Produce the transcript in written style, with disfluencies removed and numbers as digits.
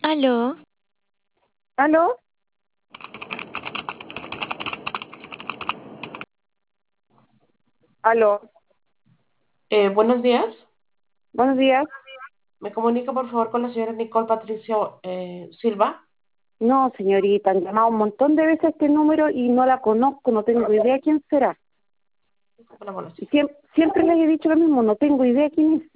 Aló, ¿Aló? ¿Aló? Buenos días. Buenos días. Me comunica por favor con la señora Nicole Patricio Silva. No, señorita, han llamado un montón de veces a este número y no la conozco, no tengo idea quién será. Disculpe la Y molestia. siempre les he dicho lo mismo, no tengo idea quién es.